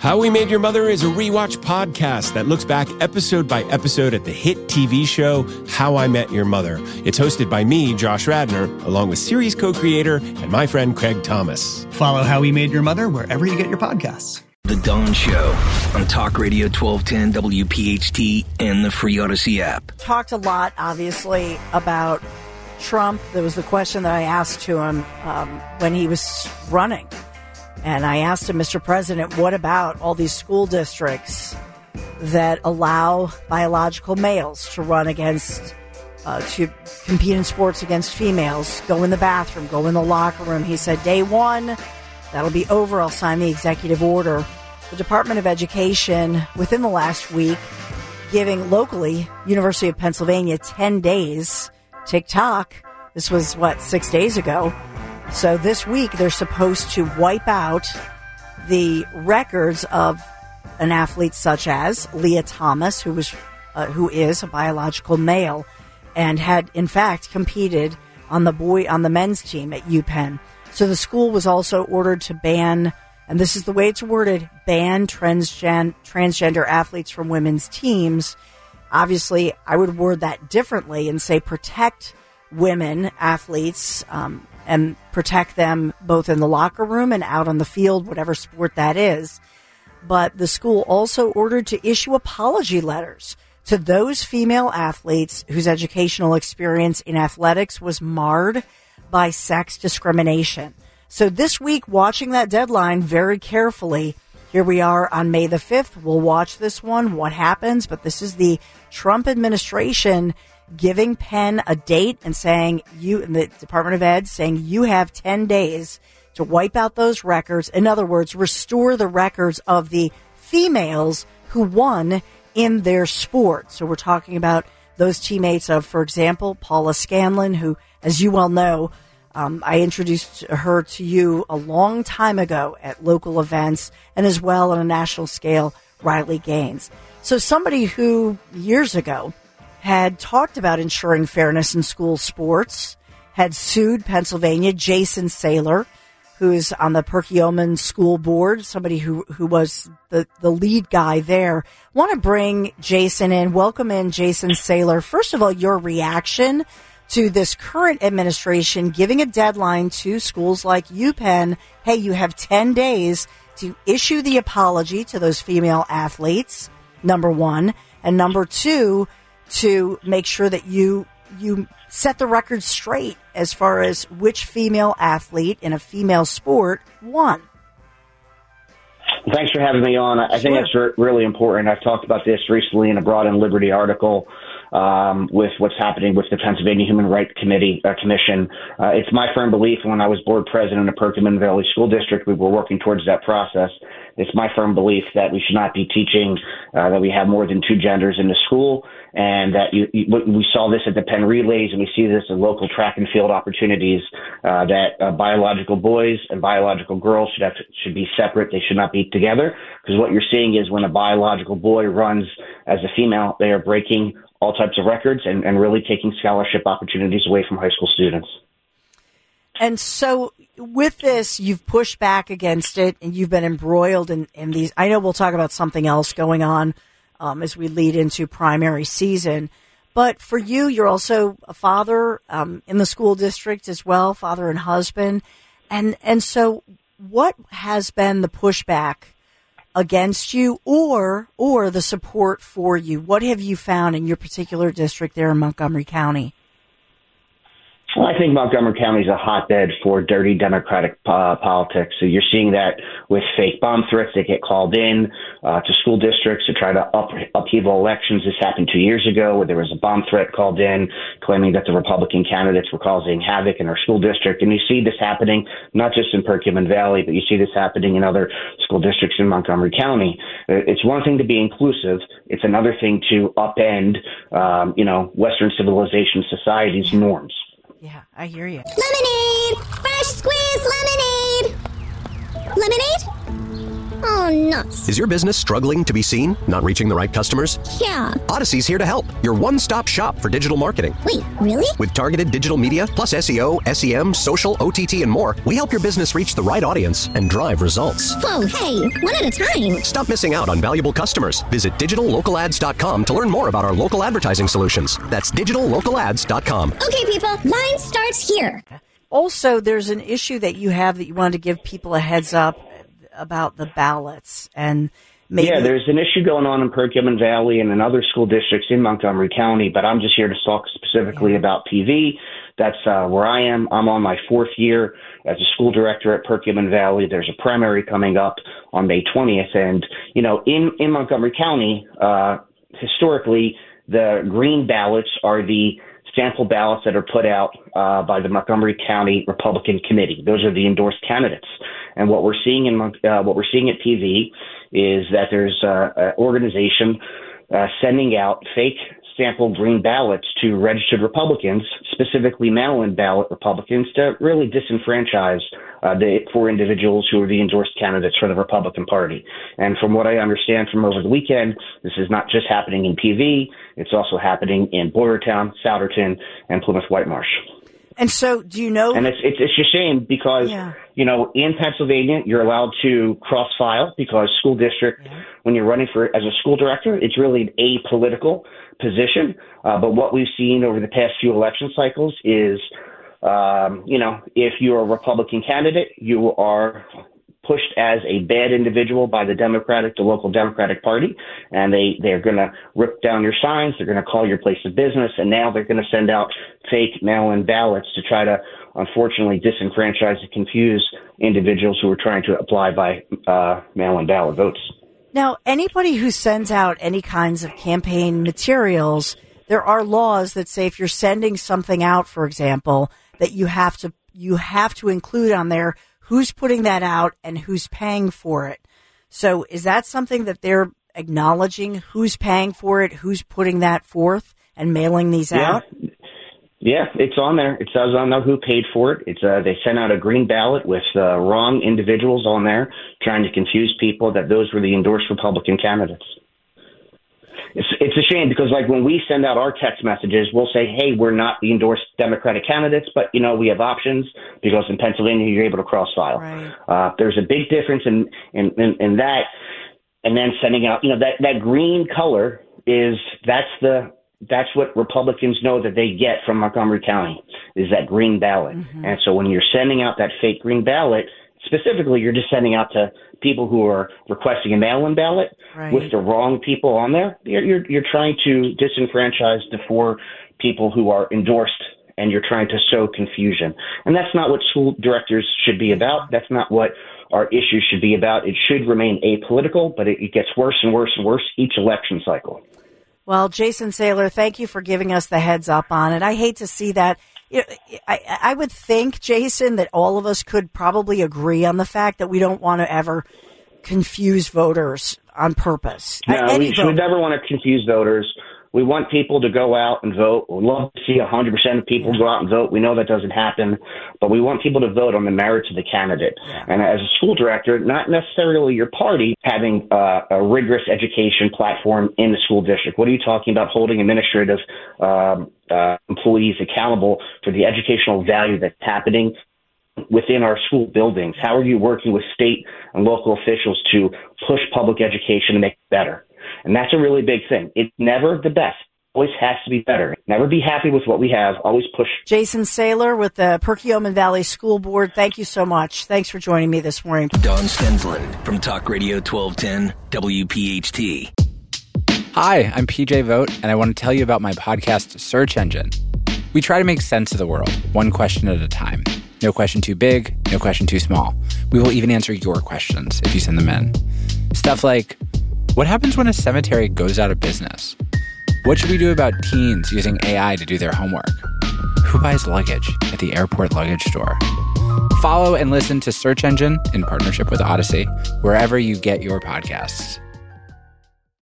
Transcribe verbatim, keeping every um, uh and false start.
How We Made Your Mother is a rewatch podcast that looks back episode by episode at the hit T V show How I Met Your Mother. It's hosted by me, Josh Radnor, along with series co-creator and my friend Craig Thomas. Follow How We Made Your Mother wherever you get your podcasts. The Dawn Show on Talk Radio twelve ten W P H T and the free Odyssey app. Talked a lot, obviously, about Trump. There was the question that I asked to him um, when he was running. And I asked him, Mister President, what about all these school districts that allow biological males to run against, uh, to compete in sports against females, go in the bathroom, go in the locker room? He said, day one, that'll be over. I'll sign the executive order. The Department of Education, within the last week, giving locally, University of Pennsylvania, ten days. TikTok, this was, what, six days ago? So this week, they're supposed to wipe out the records of an athlete such as Leah Thomas, who was, uh, who is a biological male and had, in fact, competed on the boy on the men's team at UPenn. So the school was also ordered to ban, and this is the way it's worded, ban transgen- transgender athletes from women's teams. Obviously, I would word that differently and say protect women athletes, um, and protect them both in the locker room and out on the field, whatever sport that is. But the school also ordered to issue apology letters to those female athletes whose educational experience in athletics was marred by sex discrimination. So this week, watching that deadline very carefully, here we are on May the fifth. We'll watch this one, what happens. But this is the Trump administration giving Penn a date and saying, you, and the Department of Ed saying you have ten days to wipe out those records. In other words, restore the records of the females who won in their sport. So we're talking about those teammates of, for example, Paula Scanlon, who, as you well know, um, I introduced her to you a long time ago at local events, and as well on a national scale, Riley Gaines. So somebody who years ago had talked about ensuring fairness in school sports, had sued Pennsylvania, Jason Saylor, who is on the Perkiomen School Board, somebody who, who was the, the lead guy there. Want to bring Jason in. Welcome in, Jason Saylor. First of all, your reaction to this current administration giving a deadline to schools like UPenn. Hey, you have ten days to issue the apology to those female athletes, number one. And number two, to make sure that you you set the record straight as far as which female athlete in a female sport won. Thanks for having me on. I think that's re- really important. I've talked about this recently in a Broad and Liberty article um, with what's happening with the Pennsylvania Human Rights Committee uh, Commission. Uh, it's my firm belief when I was board president of Perkiomen Valley School District, we were working towards that process. It's my firm belief that we should not be teaching uh, that we have more than two genders in the school, and that you, you, we saw this at the Penn Relays, and we see this in local track and field opportunities, uh, that uh, biological boys and biological girls should have to, should be separate. They should not be together, because what you're seeing is when a biological boy runs as a female, they are breaking all types of records and, and really taking scholarship opportunities away from high school students. And so with this, you've pushed back against it, and you've been embroiled in, in these. I know we'll talk about something else going on um, as we lead into primary season. But for you, you're also a father um, in the school district as well, father and husband. And, and so what has been the pushback against you or or the support for you? What have you found in your particular district there in Montgomery County? Well, I think Montgomery County is a hotbed for dirty Democratic uh, politics. So you're seeing that with fake bomb threats that get called in uh, to school districts to try to up, upheaval elections. This happened two years ago where there was a bomb threat called in claiming that the Republican candidates were causing havoc in our school district. And you see this happening not just in Perkiomen Valley, but you see this happening in other school districts in Montgomery County. It's one thing to be inclusive. It's another thing to upend, um, you know, Western civilization society's norms. Yeah, I hear you. Lemonade! Fresh squeezed lemonade! Lemonade? Oh, nuts. Is your business struggling to be seen? Not reaching the right customers? Yeah. Odyssey's here to help. Your one-stop shop for digital marketing. Wait, really? With targeted digital media, plus S E O, S E M, social, O T T, and more, we help your business reach the right audience and drive results. Whoa, hey, one at a time. Stop missing out on valuable customers. Visit digital local ads dot com to learn more about our local advertising solutions. That's digital local ads dot com. Okay, people, line starts here. Also, there's an issue that you have that you wanted to give people a heads up about the ballots. And maybe Yeah, there's an issue going on in Perkiomen Valley and in other school districts in Montgomery County, but I'm just here to talk specifically yeah. about P V. That's uh, where I am. I'm on my fourth year as a school director at Perkiomen Valley. There's a primary coming up on May twentieth. And, you know, in, in Montgomery County, uh, historically, the green ballots are the sample ballots that are put out uh, by the Montgomery County Republican Committee. Those are the endorsed candidates. And what we're seeing in uh, what we're seeing at P V is that there's uh, an organization uh, sending out fake sample green ballots to registered Republicans, specifically mail-in ballot Republicans, to really disenfranchise uh, the four individuals who are the endorsed candidates for the Republican Party. And from what I understand from over the weekend, this is not just happening in P V, it's also happening in Boyertown, Souderton, and Plymouth Whitemarsh. And so, do you know? And it's it's, it's a shame because, yeah. you know, in Pennsylvania, you're allowed to cross-file because school district, yeah. when you're running for as a school director, it's really an apolitical position. Uh, but what we've seen over the past few election cycles is, um, you know, if you're a Republican candidate, you are pushed as a bad individual by the Democratic, the local Democratic Party, and they, they're going to rip down your signs, they're going to call your place of business, and now they're going to send out fake mail-in ballots to try to, unfortunately, disenfranchise and confuse individuals who are trying to apply by uh, mail-in ballot votes. Now, anybody who sends out any kinds of campaign materials, there are laws that say if you're sending something out, for example, that you have to you have to include on there who's putting that out and who's paying for it. So is that something that they're acknowledging? Who's paying for it? Who's putting that forth and mailing these yeah. out? Yeah, it's on there. It says on there who paid for it. It's uh, they sent out a green ballot with uh, wrong individuals on there, trying to confuse people that those were the endorsed Republican candidates. It's it's a shame because, like, when we send out our text messages, we'll say, hey, we're not the endorsed Democratic candidates, but, you know, we have options because in Pennsylvania you're able to cross-file. Right. Uh, there's a big difference in, in, in, in that, and then sending out, you know, that, that green color is that's the that's what Republicans know that they get from Montgomery County is that green ballot. Mm-hmm. And so when you're sending out that fake green ballot, specifically, you're just sending out to people who are requesting a mail-in ballot right. with the wrong people on there. You're, you're, you're trying to disenfranchise the four people who are endorsed, and you're trying to sow confusion. And that's not what school directors should be about. That's not what our issues should be about. It should remain apolitical, but it, it gets worse and worse and worse each election cycle. Well, Jason Saylor, thank you for giving us the heads up on it. I hate to see that. You know, I, I would think, Jason, that all of us could probably agree on the fact that we don't want to ever confuse voters on purpose. No, Any we should never want to confuse voters. We want people to go out and vote. We'd love to see one hundred percent of people yeah. go out and vote. We know that doesn't happen, but we want people to vote on the merits of the candidate. Yeah. And as a school director, not necessarily your party having uh, a rigorous education platform in the school district. What are you talking about holding administrative um, uh, employees accountable for the educational value that's happening within our school buildings? How are you working with state and local officials to push public education to make it better? And that's a really big thing. It's never the best. Always has to be better. Never be happy with what we have. Always push. Jason Saylor with the Perkiomen Valley School Board, thank you so much. Thanks for joining me this morning. Don Stensland from Talk Radio twelve ten W P H T. Hi, I'm P J Vogt, and I want to tell you about my podcast, Search Engine. We try to make sense of the world, one question at a time. No question too big, no question too small. We will even answer your questions if you send them in. Stuff like, what happens when a cemetery goes out of business? What should we do about teens using A I to do their homework? Who buys luggage at the airport luggage store? Follow and listen to Search Engine in partnership with Odyssey, wherever you get your podcasts.